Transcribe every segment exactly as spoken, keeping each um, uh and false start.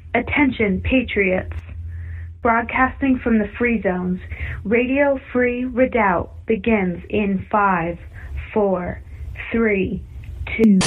Attention, patriots. Broadcasting from the Free Zones, Radio Free Redoubt begins in five, four, three, two.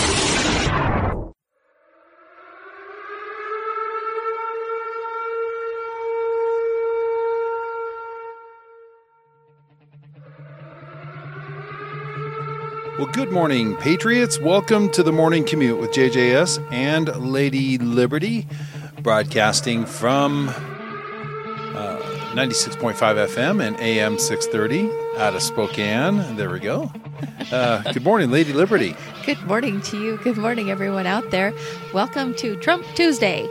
Well, good morning, Patriots. Welcome to the Morning Commute with J J S and Lady Liberty, broadcasting from uh, ninety-six point five F M and A M six thirty out of Spokane. There we go. Uh, good morning, Lady Liberty. Good morning to you. Good morning, everyone out there. Welcome to Trump Tuesday.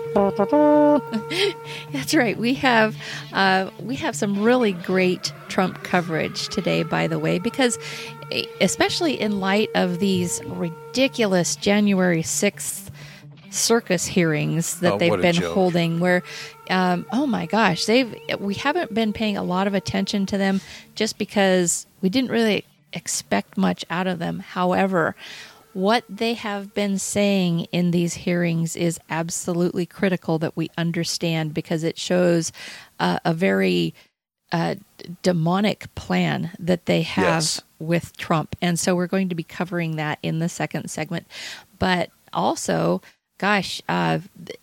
That's right. We have uh, we have some really great Trump coverage today, by the way, because especially in light of these ridiculous January sixth circus hearings that oh, they've been joke. holding, where, um, oh my gosh, they've we haven't been paying a lot of attention to them just because we didn't really expect much out of them. However, what they have been saying in these hearings is absolutely critical that we understand, because it shows uh, a very uh, demonic plan that they have yes. with Trump. And so we're going to be covering that in the second segment. But also, gosh, uh,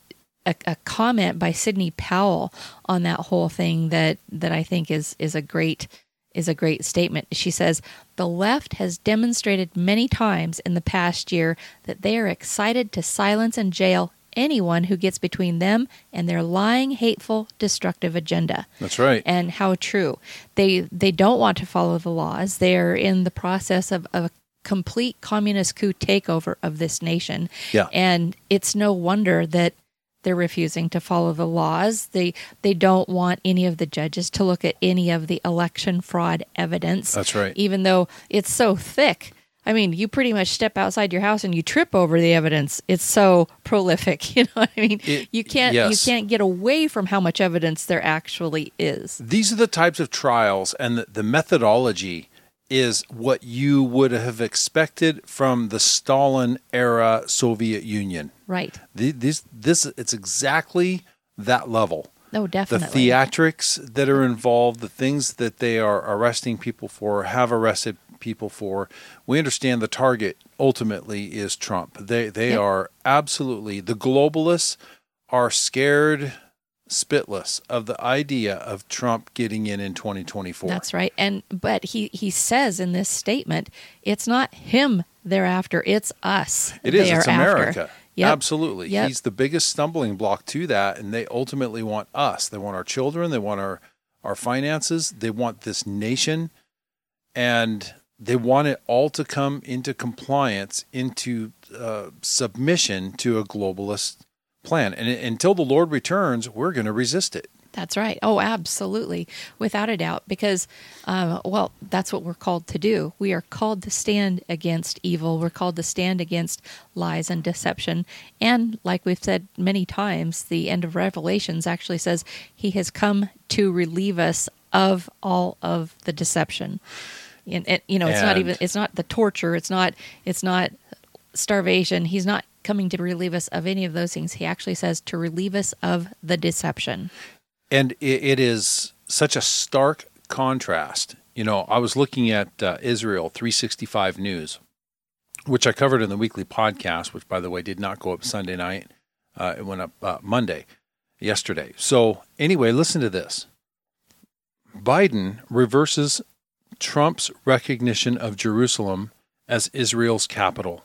a, a comment by Sidney Powell on that whole thing that, that I think is is a great is a great statement. She says, "The left has demonstrated many times in the past year that they are excited to silence and jail anyone who gets between them and their lying, hateful, destructive agenda." That's right. And how true. They they don't want to follow the laws. They're in the process of, of a complete communist coup takeover of this nation. Yeah. And it's no wonder that they're refusing to follow the laws. They they don't want any of the judges to look at any of the election fraud evidence. That's right. Even though it's so thick. I mean, you pretty much step outside your house and you trip over the evidence. It's so prolific. You know what I mean? It, you can't yes. you can't get away from how much evidence there actually is. These are the types of trials, and the, the methodology is what you would have expected from the Stalin-era Soviet Union. Right. The, this, this, it's exactly that level. Oh, definitely. The theatrics that are involved, the things that they are arresting people for, have arrested people for. We understand the target ultimately is Trump. They they yep. are absolutely, the globalists are scared spitless of the idea of Trump getting in in twenty twenty-four. That's right. And but he, he says in this statement, it's not him they're after, it's us. It is. It's America. After. Yep. Absolutely. Yep. He's the biggest stumbling block to that, and they ultimately want us. They want our children. They want our, our finances. They want this nation, and they want it all to come into compliance, into uh, submission to a globalist plan. And until the Lord returns, we're going to resist it. That's right. Oh, absolutely. Without a doubt. Because, um, well, that's what we're called to do. We are called to stand against evil. We're called to stand against lies and deception. And like we've said many times, the end of Revelations actually says he has come to relieve us of all of the deception. And, and you know, it's and, not even, it's not the torture. It's not, it's not starvation. He's not coming to relieve us of any of those things. He actually says to relieve us of the deception. And it, it is such a stark contrast. You know, I was looking at uh, Israel three sixty-five News, which I covered in the weekly podcast, which, by the way, did not go up Sunday night. Uh, it went up uh, Monday, yesterday. So anyway, listen to this. Biden reverses Trump's recognition of Jerusalem as Israel's capital.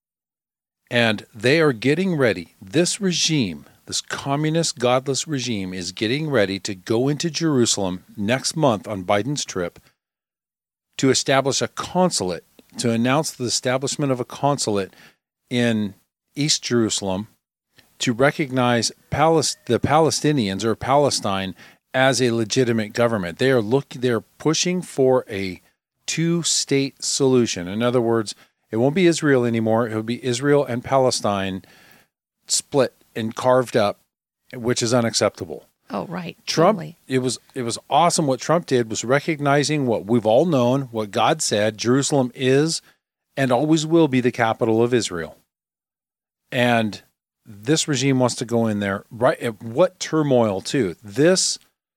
And they are getting ready. This regime, this communist, godless regime, is getting ready to go into Jerusalem next month on Biden's trip to establish a consulate, to announce the establishment of a consulate in East Jerusalem to recognize Palis- the Palestinians or Palestine as a legitimate government. They are looking, they're pushing for a two-state solution. In other words, it won't be Israel anymore. It will be Israel and Palestine split and carved up, which is unacceptable. Oh, right. Trump, Totally. it was it was awesome what Trump did was recognizing what we've all known, what God said, Jerusalem is and always will be the capital of Israel. And this regime wants to go in there. Right? What turmoil too? This,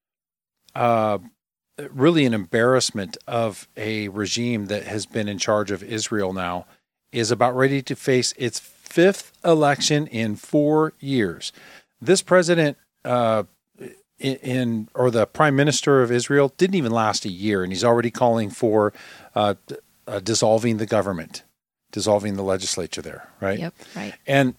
uh, really an embarrassment of a regime that has been in charge of Israel now is about ready to face its fifth election in four years. This president, uh, in, in or the prime minister of Israel, didn't even last a year, and he's already calling for uh, uh, dissolving the government, dissolving the legislature there, right? Yep, right. And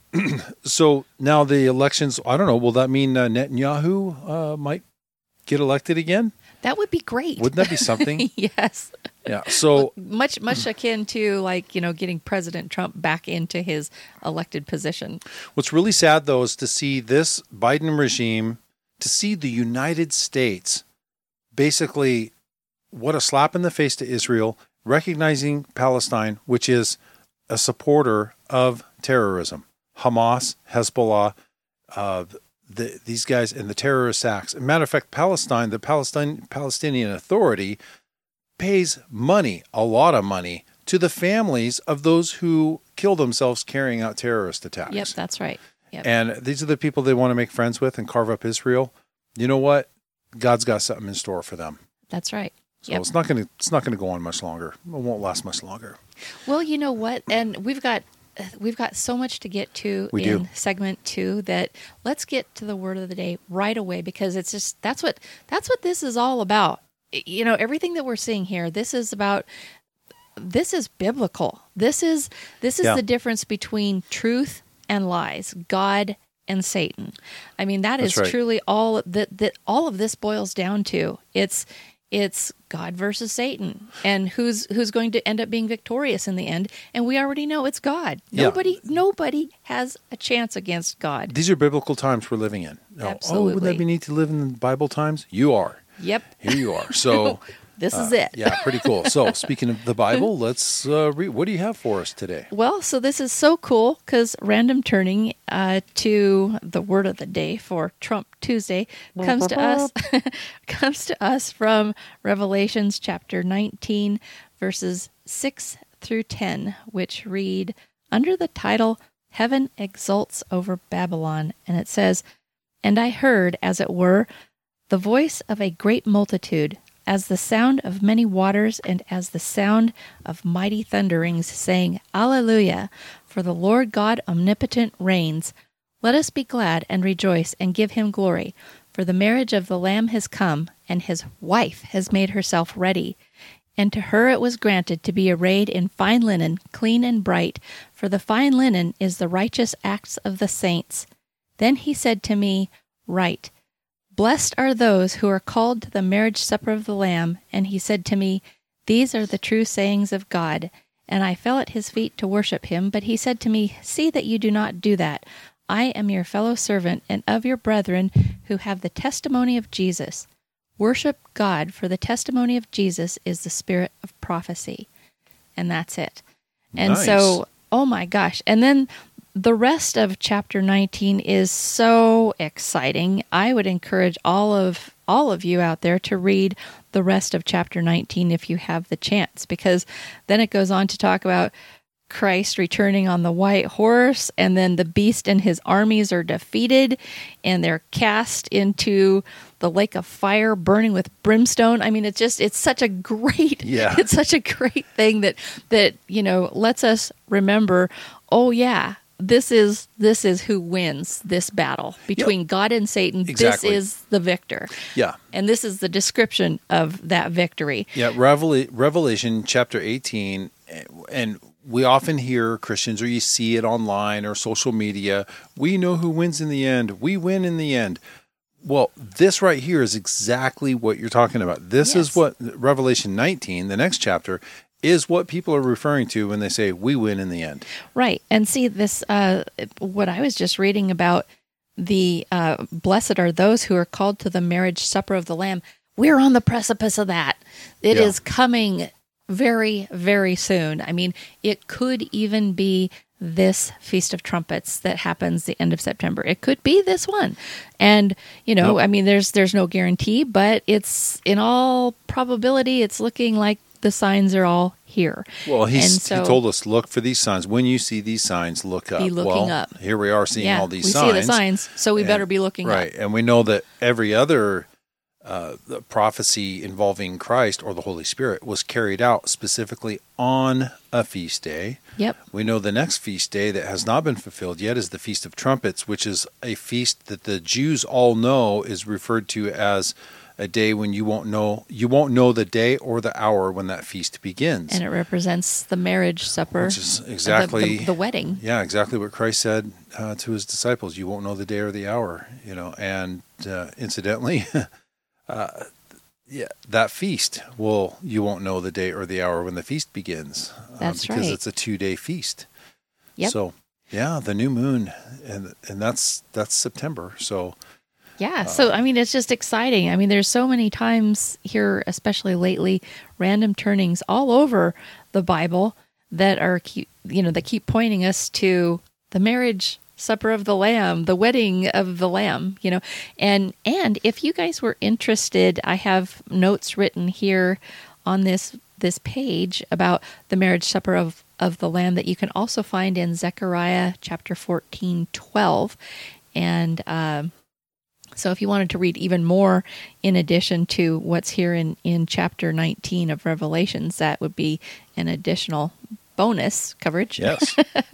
so now the elections, I don't know, will that mean uh, Netanyahu uh, might get elected again? That would be great. Wouldn't that be something? Yes. Yeah. So much, much akin to like, you know, getting President Trump back into his elected position. What's really sad, though, is to see this Biden regime, to see the United States basically, what a slap in the face to Israel, recognizing Palestine, which is a supporter of terrorism. Hamas, Hezbollah, uh, the, these guys, and the terrorist acts. As a matter of fact, Palestine, the Palestine, Palestinian Authority, pays money, a lot of money, to the families of those who kill themselves carrying out terrorist attacks. Yep, that's right. Yep. And these are the people they want to make friends with and carve up Israel. You know what? God's got something in store for them. That's right. So Yep. it's not going to it's not going to go on much longer. It won't last much longer. Well, you know what? And we've got we've got so much to get to We in do. segment two that let's get to the word of the day right away, because it's just that's what that's what this is all about. You know, everything that we're seeing here, this is about this is biblical. This is this is Yeah. the difference between truth and lies, God and Satan. I mean, that That's is right. truly all that that all of this boils down to. It's it's God versus Satan, and who's who's going to end up being victorious in the end. And we already know it's God. Yeah. Nobody nobody has a chance against God. These are biblical times we're living in. Oh, Absolutely. Oh, would that be neat to live in the Bible times? You are. Yep. Here you are. So This is uh, it. Yeah, pretty cool. So speaking of the Bible, let's uh, read. What do you have for us today? Well, so this is so cool because random turning uh, to the word of the day for Trump Tuesday comes to us comes to us from Revelations chapter nineteen, verses six through ten, which read under the title "Heaven Exults over Babylon," and it says, "And I heard, as it were, the voice of a great multitude, as the sound of many waters, and as the sound of mighty thunderings, saying, Alleluia, for the Lord God omnipotent reigns. Let us be glad and rejoice and give him glory, for the marriage of the Lamb has come, and his wife has made herself ready. And to her it was granted to be arrayed in fine linen, clean and bright, for the fine linen is the righteous acts of the saints. Then he said to me, Write, Blessed are those who are called to the marriage supper of the Lamb. And he said to me, These are the true sayings of God. And I fell at his feet to worship him. But he said to me, See that you do not do that. I am your fellow servant and of your brethren who have the testimony of Jesus. Worship God, for the testimony of Jesus is the spirit of prophecy." And that's it. And Nice. so, oh my gosh. And then the rest of chapter nineteen is so exciting. I would encourage all of all of you out there to read the rest of chapter nineteen if you have the chance, because then it goes on to talk about Christ returning on the white horse, and then the beast and his armies are defeated, and they're cast into the lake of fire burning with brimstone. I mean, it's just, it's such a great, Yeah. it's such a great thing that, that, you know, lets us remember, oh yeah, this is, this is who wins this battle between God and Satan. Exactly. This is the victor. Yeah. And this is the description of that victory. Yeah, Revel- Revelation chapter eighteen, and we often hear Christians, or you see it online or social media, we know who wins in the end. We win in the end. Well, this right here is exactly what you're talking about. This Yes. is what Revelation nineteen, the next chapter, is what people are referring to when they say we win in the end. Right. And see this, uh, what I was just reading about the uh, blessed are those who are called to the marriage supper of the Lamb. We're on the precipice of that. It Yeah. is coming very, very soon. I mean, it could even be this Feast of Trumpets that happens the end of September. It could be this one. And, you know, Nope. I mean, there's there's no guarantee, but it's in all probability, it's looking like the signs are all here. Well, he's, and so, he told us, look for these signs. When you see these signs, look up. Be looking well, up. Here we are seeing yeah, all these we signs. see the signs, so we and, better be looking right. up. And we know that every other uh, the prophecy involving Christ or the Holy Spirit was carried out specifically on a feast day. Yep. We know the next feast day that has not been fulfilled yet is the Feast of Trumpets, which is a feast that the Jews all know is referred to as a day when you won't know you won't know the day or the hour when that feast begins. And it represents the marriage supper, which is exactly the, the, the wedding. Yeah, exactly what Christ said uh, to his disciples. You won't know the day or the hour, you know. And uh, incidentally, uh, yeah, that feast will you won't know the day or the hour when the feast begins. That's uh, because right. it's a two-day feast. Yep. So yeah, the new moon, and and that's that's September. So. Yeah, so I mean, it's just exciting. I mean, there's so many times here, especially lately, random turnings all over the Bible that are, keep, you know, that keep pointing us to the marriage supper of the Lamb, the wedding of the Lamb, you know. And and if you guys were interested, I have notes written here on this this page about the marriage supper of of the Lamb that you can also find in Zechariah chapter fourteen, twelve, and. Um, So if you wanted to read even more in addition to what's here in, in chapter nineteen of Revelations, that would be an additional bonus coverage. Yes.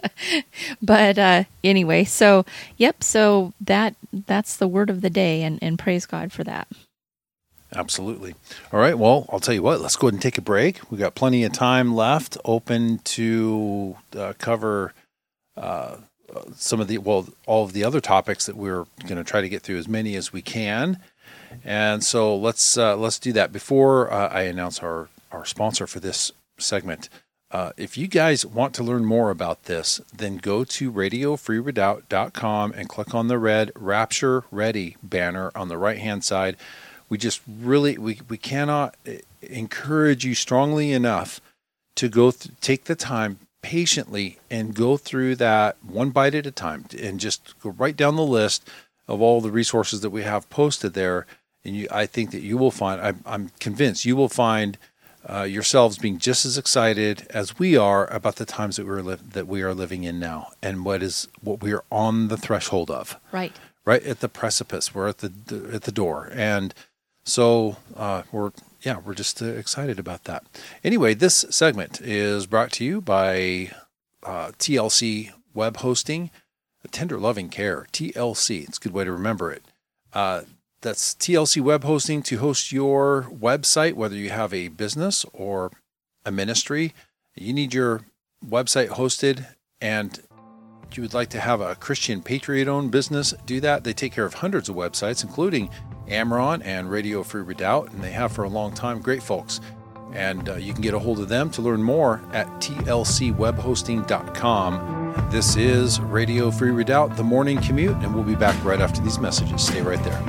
But uh, anyway, so, yep, so that that's the word of the day, and, and praise God for that. Absolutely. All right, well, I'll tell you what, let's go ahead and take a break. We've got plenty of time left, open to uh, cover uh some of the, well, all of the other topics that we're going to try to get through, as many as we can. And so let's uh, let's do that. Before uh, I announce our, our sponsor for this segment, uh, if you guys want to learn more about this, then go to radio free redoubt dot com and click on the red Rapture Ready banner on the right-hand side. We just really, we, we cannot encourage you strongly enough to go th- take the time patiently and go through that one bite at a time and just go right down the list of all the resources that we have posted there. And you, I think that you will find, I'm, I'm convinced you will find uh, yourselves being just as excited as we are about the times that we're li- that we are living in now and what is what we are on the threshold of. Right. Right at the precipice. We're at the, the at the door. And so uh, we're Yeah, we're just uh, excited about that. Anyway, this segment is brought to you by uh, T L C Web Hosting, Tender Loving Care, T L C. It's a good way to remember it. Uh, that's T L C Web Hosting to host your website, whether you have a business or a ministry. You need your website hosted and you would like to have a Christian Patriot-owned business do that. They take care of hundreds of websites, including Amron and Radio Free Redoubt, and they have for a long time. Great folks. And uh, you can get a hold of them to learn more at T L C web hosting dot com. This is Radio Free Redoubt, The Morning Commute, and we'll be back right after these messages. Stay right there.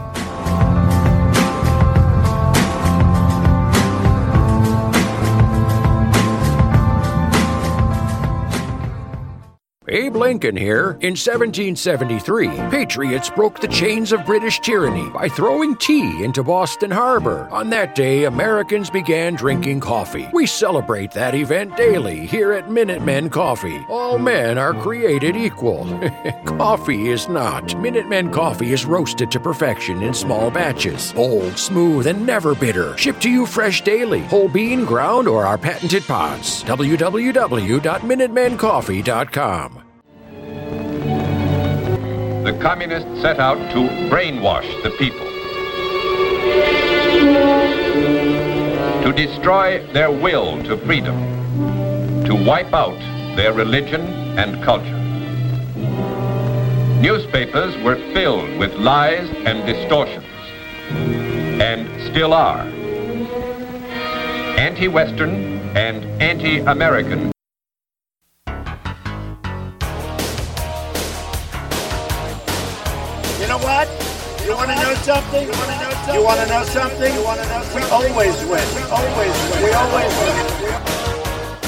Abe Lincoln here. In seventeen seventy-three, patriots broke the chains of British tyranny by throwing tea into Boston Harbor. On that day, Americans began drinking coffee. We celebrate that event daily here at Minutemen Coffee. All men are created equal. Coffee is not. Minutemen Coffee is roasted to perfection in small batches. Bold, smooth, and never bitter. Shipped to you fresh daily. Whole bean, ground, or our patented pods. w w w dot minutemen coffee dot com. The communists set out to brainwash the people, to destroy their will to freedom, to wipe out their religion and culture. Newspapers were filled with lies and distortions, and still are. Anti-Western and anti-American. You know what? You want to know something? You want to know something? You want to know something? You want to know something? We always win. We always win. We always win.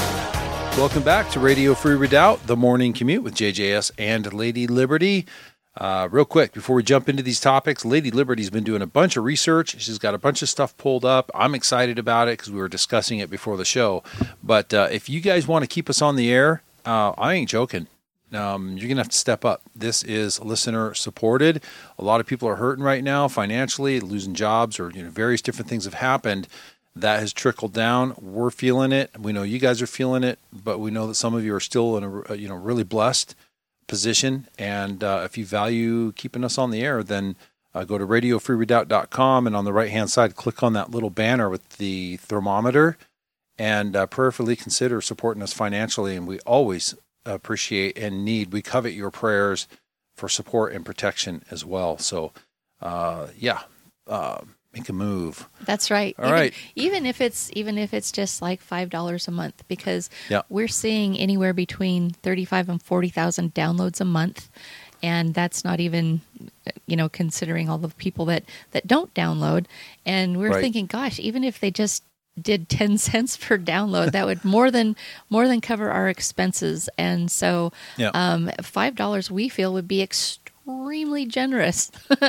Welcome back to Radio Free Redoubt, The Morning Commute with J J S and Lady Liberty. Uh, real quick, before we jump into these topics, Lady Liberty's been doing a bunch of research. She's got a bunch of stuff pulled up. I'm excited about it because we were discussing it before the show. But uh, if you guys want to keep us on the air, uh, I ain't joking. Um, you're going to have to step up. This is listener supported. A lot of people are hurting right now financially, losing jobs, or you know, various different things have happened. That has trickled down. We're feeling it. We know you guys are feeling it, but we know that some of you are still in a you know really blessed position. And uh, if you value keeping us on the air, then uh, go to radio free redoubt dot com, and on the right-hand side, click on that little banner with the thermometer, and uh, prayerfully consider supporting us financially. And we always appreciate and need, we covet your prayers for support and protection as well. So, uh, yeah, uh, make a move. That's right. All even, right. Even if it's even if it's just like five dollars a month, because yeah. we're seeing anywhere between thirty-five and forty thousand downloads a month, and that's not even, you know, considering all the people that that don't download. And we're right. thinking, gosh, even if they just did ten cents per download, that would more than more than cover our expenses. And so yeah. um, five dollars we feel would be extremely generous.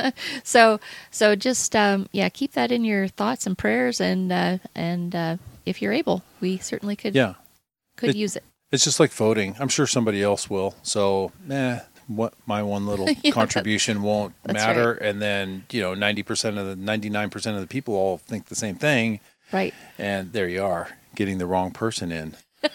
so so just um, yeah, keep that in your thoughts and prayers, and uh, and uh, if you're able, we certainly could yeah. could it, use it. It's just like voting. I'm sure somebody else will. So eh, what my one little yeah, contribution that, won't matter. Right. And then, you know, ninety percent of the ninety-nine percent of the people all think the same thing. Right. And there you are, getting the wrong person in.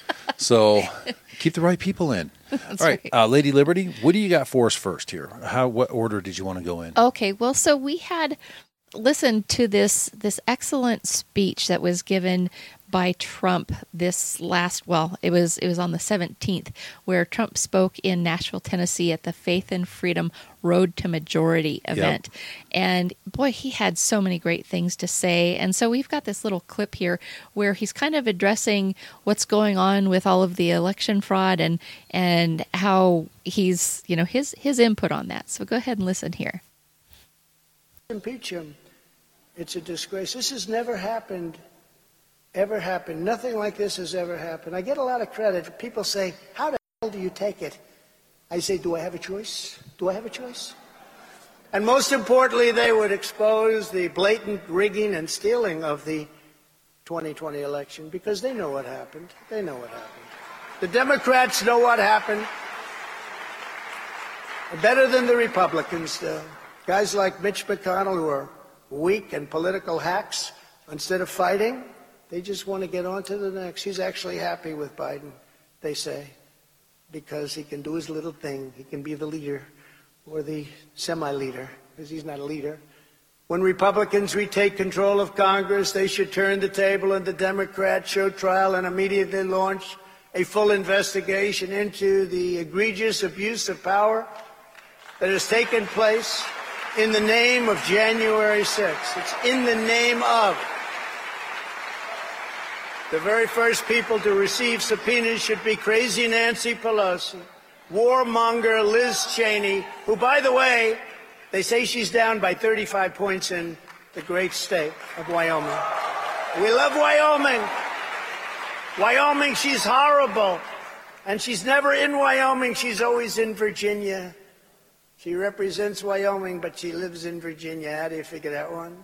So keep the right people in. That's all right, right. Uh, Lady Liberty, what do you got for us first here? How, what order did you want to go in? Okay, well, so we had listened to this this excellent speech that was given by Trump this last, well, it was it was on the seventeenth, where Trump spoke in Nashville, Tennessee at the Faith and Freedom Road to Majority event. Yep. And boy, he had so many great things to say. And so we've got this little clip here where he's kind of addressing what's going on with all of the election fraud and and how he's, you know, his his input on that. So go ahead and listen here. Impeach him. It's a disgrace. This has never happened. Ever happened. Nothing like this has ever happened. I get a lot of credit. People say, how the hell do you take it? I say, do I have a choice? Do I have a choice? And most importantly, they would expose the blatant rigging and stealing of the twenty twenty election because they know what happened. They know what happened. The Democrats know what happened. Better than the Republicans do. Guys like Mitch McConnell who are weak and political hacks, instead of fighting, they just want to get on to the next. He's actually happy with Biden, they say, because he can do his little thing. He can be the leader or the semi-leader, because he's not a leader. When Republicans retake control of Congress, they should turn the table and the Democrats show trial and immediately launch a full investigation into the egregious abuse of power that has taken place in the name of January sixth. It's in the name of. The very first people to receive subpoenas should be crazy Nancy Pelosi, warmonger Liz Cheney, who, by the way, they say she's down by thirty-five points in the great state of Wyoming. We love Wyoming. Wyoming, she's horrible. And she's never in Wyoming. She's always in Virginia. She represents Wyoming, but she lives in Virginia. How do you figure that one?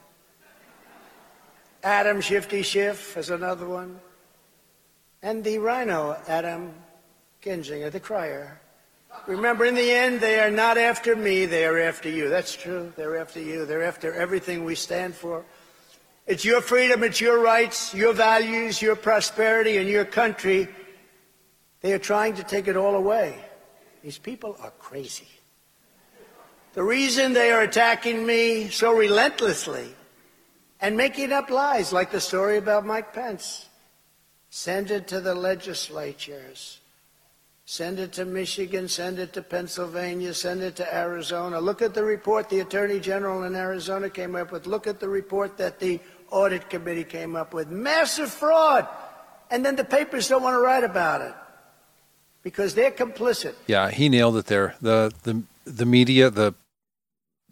Adam Shifty Schiff is another one. And the rhino, Adam Kinzinger, the crier. Remember, in the end, they are not after me, they are after you. That's true. They're after you. They're after everything we stand for. It's your freedom, it's your rights, your values, your prosperity, and your country. They are trying to take it all away. These people are crazy. The reason they are attacking me so relentlessly and making up lies, like the story about Mike Pence. Send it to the legislatures. Send it to Michigan, send it to Pennsylvania, send it to Arizona. Look at the report the Attorney General in Arizona came up with. Look at the report that the Audit Committee came up with. Massive fraud. And then the papers don't want to write about it because they're complicit. Yeah, he nailed it there. The the the media, the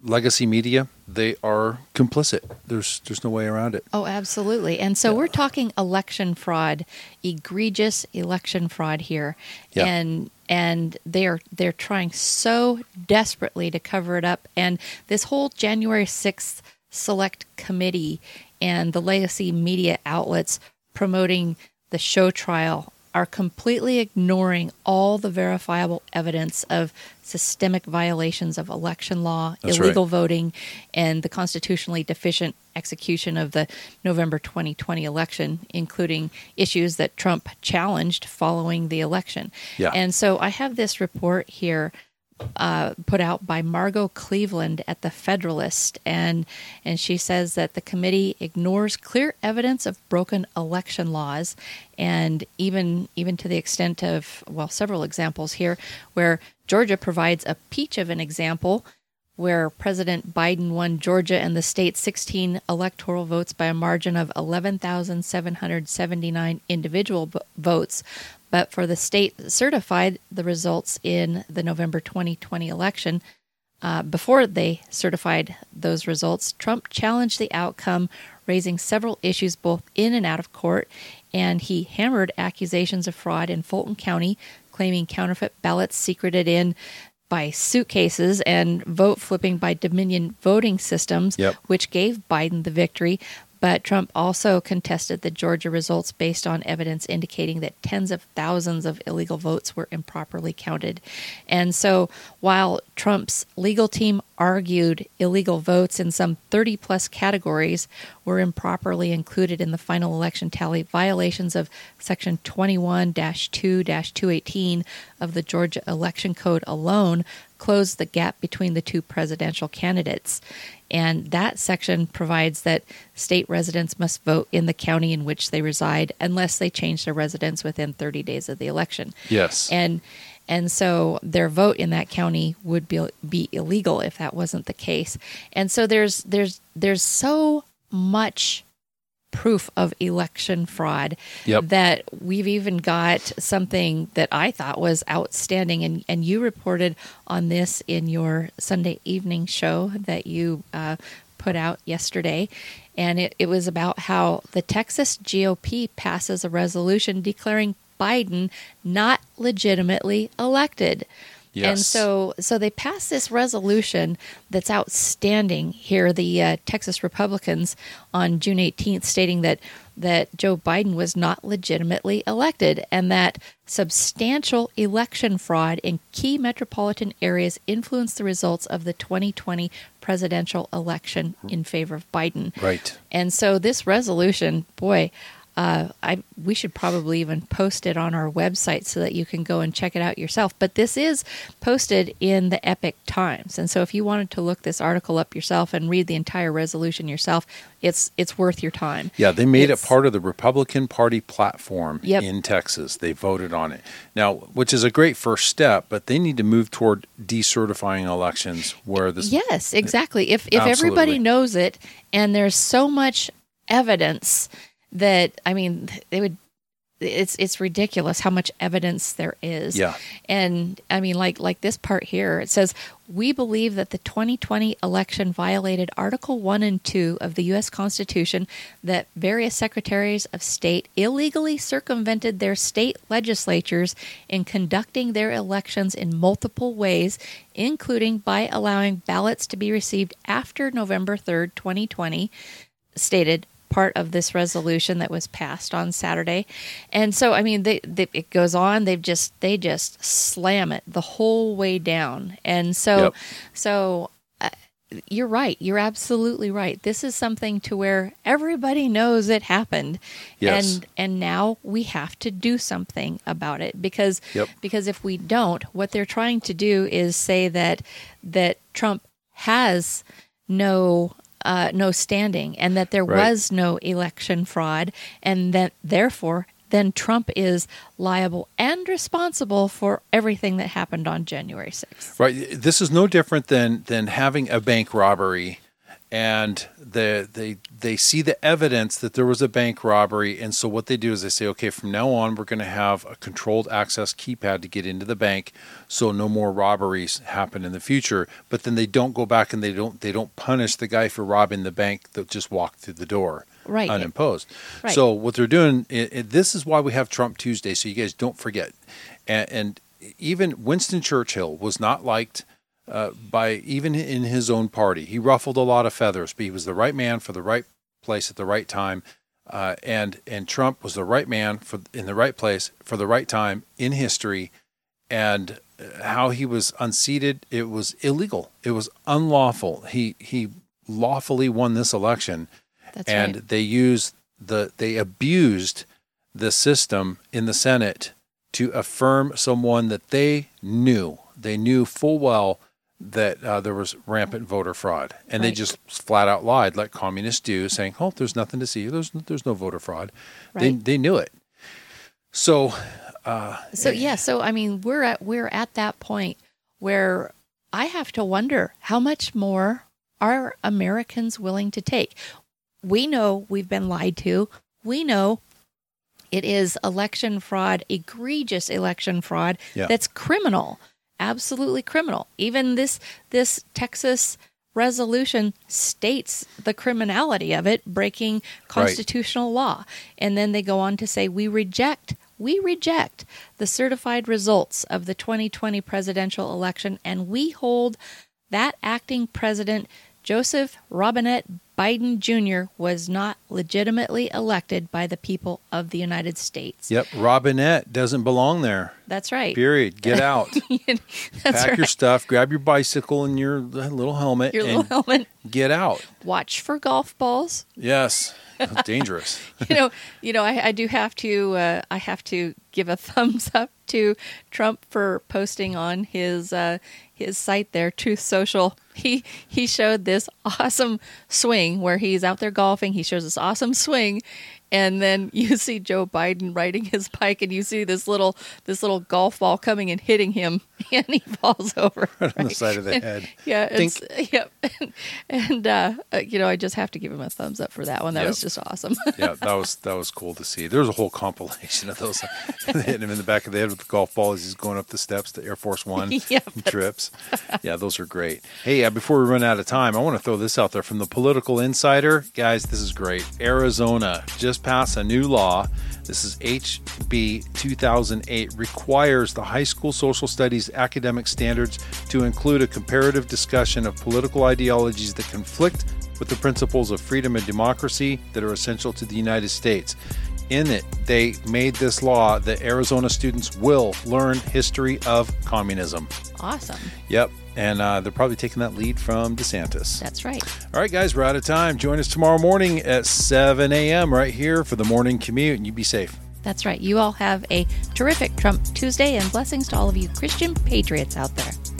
legacy media, they are complicit. There's there's no way around it. Oh, absolutely. And so yeah. we're talking election fraud, egregious election fraud here. Yeah. And and they're they're trying so desperately to cover it up. And this whole January sixth Select Committee and the legacy media outlets promoting the show trial are completely ignoring all the verifiable evidence of systemic violations of election law, That's illegal right. voting, and the constitutionally deficient execution of the November twenty twenty election, including issues that Trump challenged following the election. Yeah. And so I have this report here Uh, put out by Margot Cleveland at the Federalist, and and she says that the committee ignores clear evidence of broken election laws, and even even to the extent of, well, several examples here where Georgia provides a peach of an example where President Biden won Georgia and the state's sixteen electoral votes by a margin of eleven thousand seven hundred seventy-nine individual b- votes. But for the state that certified the results in the November twenty twenty election, uh, before they certified those results, Trump challenged the outcome, raising several issues both in and out of court, and he hammered accusations of fraud in Fulton County, claiming counterfeit ballots secreted in by suitcases and vote flipping by Dominion voting systems, yep. which gave Biden the victory. But Trump also contested the Georgia results based on evidence indicating that tens of thousands of illegal votes were improperly counted. And so while Trump's legal team argued illegal votes in some thirty-plus categories were improperly included in the final election tally, violations of Section twenty-one dash two dash two eighteen of the Georgia Election Code alone closed the gap between the two presidential candidates. And that section provides that state residents must vote in the county in which they reside unless they change their residence within thirty days of the election. Yes. And and so their vote in that county would be be illegal if that wasn't the case. And so there's there's there's so much proof of election fraud yep. that we've even got something that I thought was outstanding, and, and you reported on this in your Sunday evening show that you uh, put out yesterday, and it, it was about how the Texas G O P passes a resolution declaring Biden not legitimately elected. Yes. And so so they passed this resolution that's outstanding here, the uh, Texas Republicans, on June eighteenth, stating that, that Joe Biden was not legitimately elected and that substantial election fraud in key metropolitan areas influenced the results of the twenty twenty presidential election in favor of Biden. Right. And so this resolution, boy, Uh, I we should probably even post it on our website so that you can go and check it out yourself. But this is posted in the Epoch Times, and so if you wanted to look this article up yourself and read the entire resolution yourself, it's it's worth your time. Yeah, they made it's, it part of the Republican Party platform yep. in Texas. They voted on it now, which is a great first step. But they need to move toward decertifying elections where this. Yes, exactly. If if Absolutely. everybody knows it, and there's so much evidence. That, I mean, they would, it's it's ridiculous how much evidence there is. Yeah. And, I mean, like like this part here, it says, we believe that the twenty twenty election violated Article one and two of the U S Constitution, that various secretaries of state illegally circumvented their state legislatures in conducting their elections in multiple ways, including by allowing ballots to be received after November third, twenty twenty, stated part of this resolution that was passed on Saturday. And so, I mean, they, they, it goes on. They've just, they just slam it the whole way down. And so, yep. so uh, you're right. You're absolutely right. This is something to where everybody knows it happened. Yes. And, and now we have to do something about it because, yep. because if we don't, what they're trying to do is say that, that Trump has no Uh, no standing, and that there right. was no election fraud, and that therefore then Trump is liable and responsible for everything that happened on January sixth. Right. This is no different than than having a bank robbery and the, they they see the evidence that there was a bank robbery. And so what they do is they say, okay, from now on, we're going to have a controlled access keypad to get into the bank, so no more robberies happen in the future. But then they don't go back and they don't they don't punish the guy for robbing the bank that just walked through the door. Right. Unimposed. Right. So what they're doing, it, it, this is why we have Trump Tuesday, so you guys don't forget. And, and even Winston Churchill was not liked uh, by even in his own party. He ruffled a lot of feathers, but he was the right man for the right place at the right time. Uh, and and Trump was the right man for in the right place for the right time in history. And how he was unseated, it was illegal. It was unlawful. He he lawfully won this election. That's and right. they used the they abused the system in the Senate to affirm someone that they knew they knew full well that uh, there was rampant voter fraud, and Right. they just flat out lied like communists do, saying, "Oh, there's nothing to see. There's there's no voter fraud." They Right. they knew it. So, uh, So yeah, so I mean, we're at we're at that point where I have to wonder how much more are Americans willing to take. We know we've been lied to. We know it is election fraud, egregious election fraud Yeah. that's criminal, absolutely criminal. Even this this Texas resolution states the criminality of it, breaking constitutional law. And then they go on to say, we reject, we reject the certified results of the twenty twenty presidential election, and we hold that acting president, Joseph Robinette Biden Junior, was not legitimately elected by the people of the United States. Yep, Robinette doesn't belong there. That's right. Period. Get out. That's Pack right. your stuff. Grab your bicycle and your little helmet. Your and little helmet. Get out. Watch for golf balls. Yes. Dangerous. you know, you know, I, I do have to, uh, I have to give a thumbs up to Trump for posting on his uh, his site there, Truth Social. He he showed this awesome swing where he's out there golfing. He shows this awesome swing, and then you see Joe Biden riding his bike, and you see this little this little golf ball coming and hitting him, and he falls over Right on the side of the And- head. Yeah, it's Think. yep, and, and uh, uh, you know, I just have to give him a thumbs up for that one. That Yep. was just awesome. Yeah, that was that was cool to see. There was a whole compilation of those hitting him in the back of the head with the golf ball as he's going up the steps to Air Force One Yeah, trips. Yeah, those are great. Hey, uh, before we run out of time, I want to throw this out there from the Political Insider. Guys, this is great. Arizona just passed a new law. This is H B two thousand eight, requires the high school social studies academic standards to include a comparative discussion of political ideologies that conflict with the principles of freedom and democracy that are essential to the United States. In it, they made this law that Arizona students will learn history of communism. Awesome. Yep. And uh, they're probably taking that lead from DeSantis. That's right. All right, guys, we're out of time. Join us tomorrow morning at seven a.m. right here for the morning commute, and you be safe. That's right. You all have a terrific Trump Tuesday, and blessings to all of you Christian patriots out there.